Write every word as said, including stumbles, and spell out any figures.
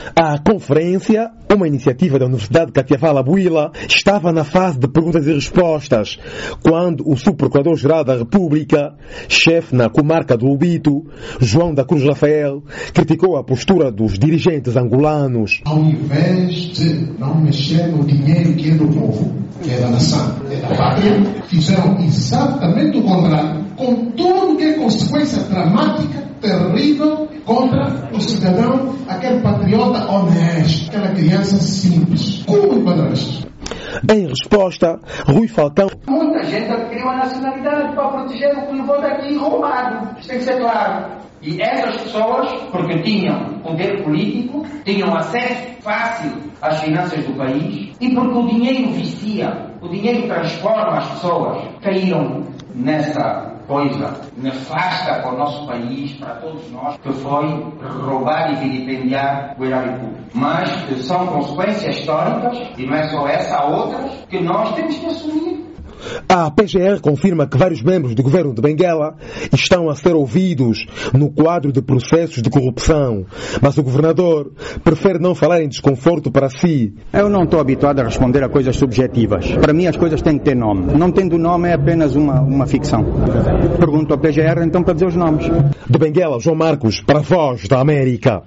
A conferência, uma iniciativa da Universidade Catiavala Buila, estava na fase de perguntas e respostas, quando o subprocurador-geral da República, chefe na comarca do Lubito, João da Cruz Rafael, criticou a postura dos dirigentes angolanos. Ao invés de não mexer no dinheiro que é do povo, que é da nação, é da pátria, fizeram exatamente o contrário, com tudo que é consequência dramática, terrível, contra o cidadão, aquele patriota honesto, aquela criança simples. Como enquadrar isso? Em resposta, Rui Falcão... Muita gente adquiriu a nacionalidade para proteger o que levou daqui roubado. Isto tem que ser claro. E essas pessoas, porque tinham poder político, tinham acesso fácil às finanças do país, e porque o dinheiro vicia, o dinheiro transforma as pessoas, caíram nessa coisa nefasta para o nosso país, para todos nós, que foi roubar e vilipendiar o erário público. Mas são consequências históricas, e não é só essa, há outras, que nós temos que assumir. A P G R confirma que vários membros do governo de Benguela estão a ser ouvidos no quadro de processos de corrupção, mas o governador prefere não falar em desconforto para si. Eu não estou habituado a responder a coisas subjetivas. Para mim as coisas têm que ter nome. Não tendo nome é apenas uma, uma ficção. Pergunto à P G R então para dizer os nomes. De Benguela, João Marcos, para a Voz da América.